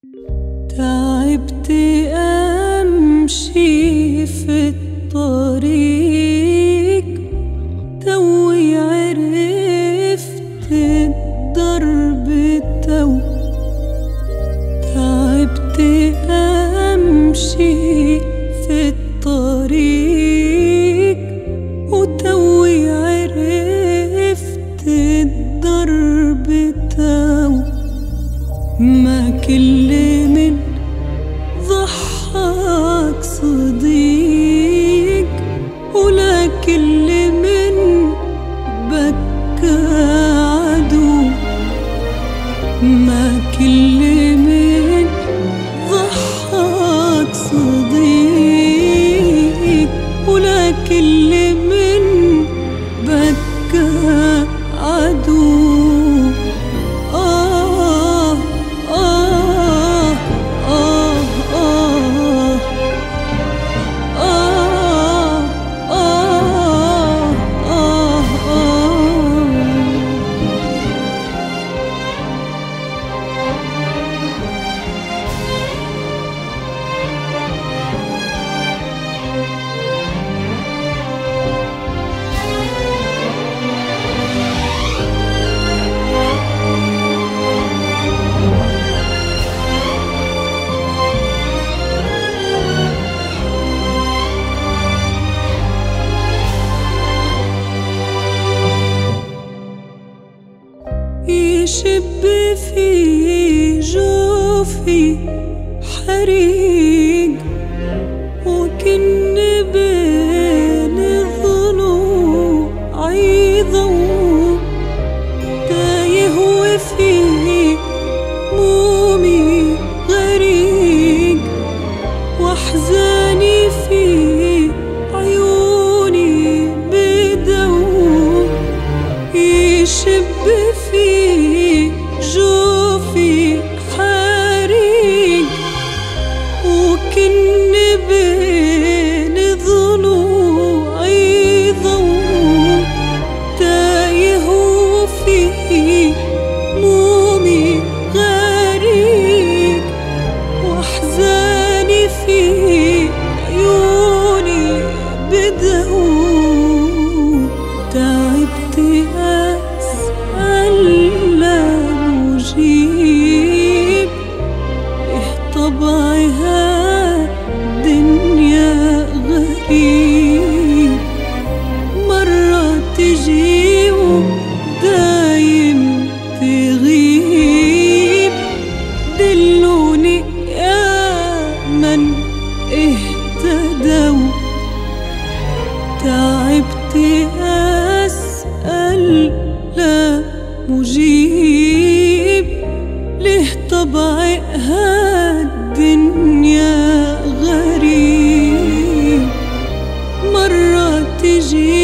تعبت أمشي في الطريق، توي عرفت الدرب تو. تعبت أمشي في الطريق، وتوي عرفت الدرب تو. ما كل من ضحك صديق، ولا كل من بكى عدو. ما كل من ضحك صديق، ولا كل من بكى عدو. يشب في جوفي حريق، وكن بين الضلوع يضوء. تايه وفي مومي غريق، واحزاني في عيوني بدوء. يشب في جوفي حريق، وكن بين ضلوع يضوء. تايه وفي مومي غريق، واحزاني في عيوني بدوء. تعبت لا مجيب، طبعها الدنيا غريب. مرة تجي ودايم تغيب، دلوني يا من اهتدوا. تعبت أسأل لا مجيب، له طبعها الدنيا غريب. مرة تجي